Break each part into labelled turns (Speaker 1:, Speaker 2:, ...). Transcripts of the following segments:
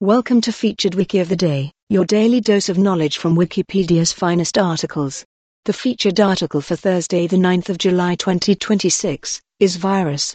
Speaker 1: Welcome to Featured Wiki of the Day, your daily dose of knowledge from Wikipedia's finest articles. The featured article for Thursday the 9th of July 2026, is Virus.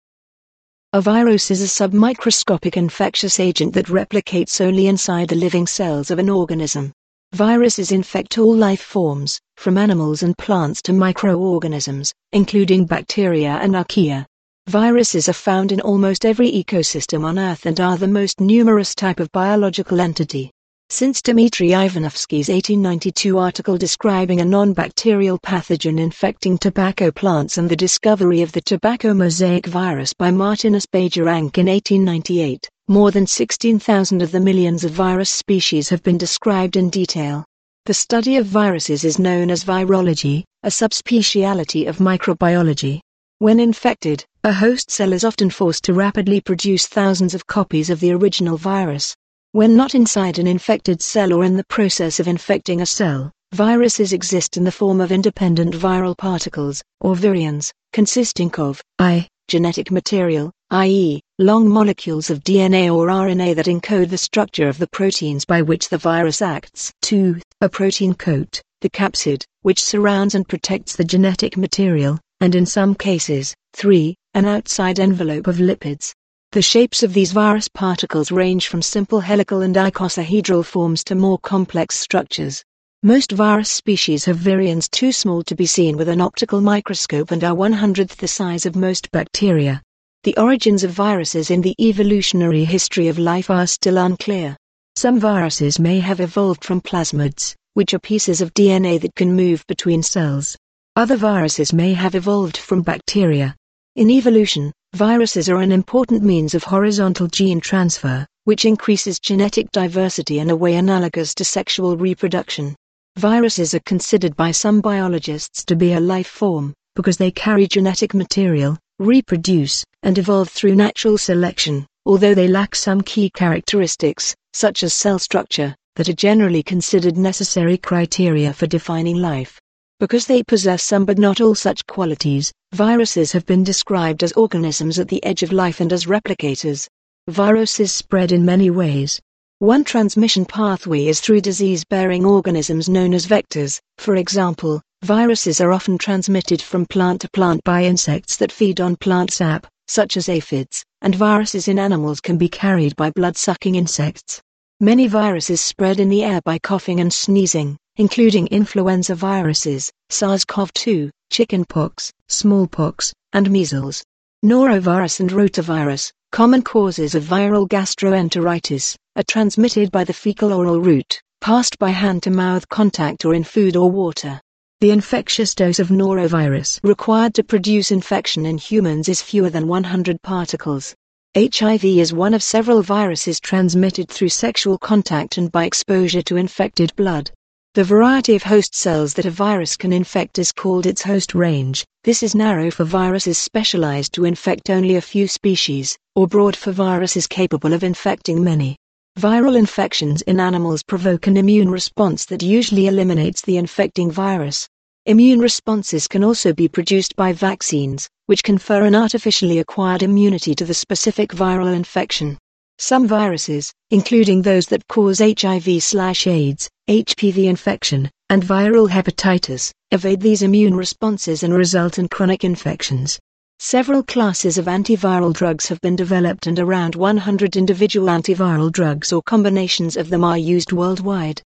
Speaker 1: A virus is a submicroscopic infectious agent that replicates only inside the living cells of an organism. Viruses infect all life forms, from animals and plants to microorganisms, including bacteria and archaea. Viruses are found in almost every ecosystem on Earth and are the most numerous type of biological entity. Since Dmitry Ivanovsky's 1892 article describing a non-bacterial pathogen infecting tobacco plants and the discovery of the tobacco mosaic virus by Martinus Bajoranc in 1898, more than 16,000 of the millions of virus species have been described in detail. The study of viruses is known as virology, a subspeciality of microbiology. When infected, a host cell is often forced to rapidly produce thousands of copies of the original virus. When not inside an infected cell or in the process of infecting a cell, viruses exist in the form of independent viral particles, or virions, consisting of genetic material, i.e., long molecules of DNA or RNA that encode the structure of the proteins by which the virus acts. 2. A protein coat, the capsid, which surrounds and protects the genetic material, and in some cases, 3. An outside envelope of lipids. The shapes of these virus particles range from simple helical and icosahedral forms to more complex structures. Most virus species have virions too small to be seen with an optical microscope and are 1/100th the size of most bacteria. The origins of viruses in the evolutionary history of life are still unclear. Some viruses may have evolved from plasmids, which are pieces of DNA that can move between cells. Other viruses may have evolved from bacteria. In evolution, viruses are an important means of horizontal gene transfer, which increases genetic diversity in a way analogous to sexual reproduction. Viruses are considered by some biologists to be a life form, because they carry genetic material, reproduce, and evolve through natural selection, although they lack some key characteristics, such as cell structure, that are generally considered necessary criteria for defining life. Because they possess some but not all such qualities, viruses have been described as organisms at the edge of life and as replicators. Viruses spread in many ways. One transmission pathway is through disease-bearing organisms known as vectors. For example, viruses are often transmitted from plant to plant by insects that feed on plant sap, such as aphids, and viruses in animals can be carried by blood-sucking insects. Many viruses spread in the air by coughing and sneezing, including influenza viruses, SARS-CoV-2, chickenpox, smallpox, and measles. Norovirus and rotavirus, common causes of viral gastroenteritis, are transmitted by the fecal-oral route, passed by hand-to-mouth contact or in food or water. The infectious dose of norovirus required to produce infection in humans is fewer than 100 particles. HIV is one of several viruses transmitted through sexual contact and by exposure to infected blood. The variety of host cells that a virus can infect is called its host range. This is narrow for viruses specialized to infect only a few species, or broad for viruses capable of infecting many. Viral infections in animals provoke an immune response that usually eliminates the infecting virus. Immune responses can also be produced by vaccines, which confer an artificially acquired immunity to the specific viral infection. Some viruses, including those that cause HIV/AIDS, HPV infection, and viral hepatitis, evade these immune responses and result in chronic infections. Several classes of antiviral drugs have been developed and around 100 individual antiviral drugs or combinations of them are used worldwide.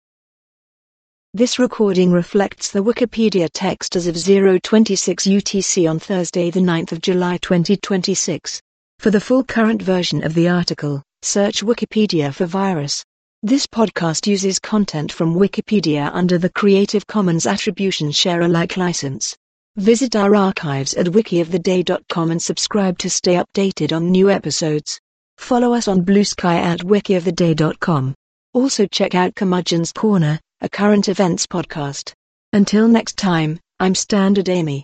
Speaker 1: This recording reflects the Wikipedia text as of 0:26 UTC on Thursday the 9th of July 2026. For the full current version of the article, search Wikipedia for virus. This podcast uses content from Wikipedia under the Creative Commons Attribution Share Alike license. Visit our archives at wikioftheday.com and subscribe to stay updated on new episodes. Follow us on Blue Sky at wikioftheday.com. Also check out Curmudgeon's Corner, a current events podcast. Until next time, I'm Standard Amy.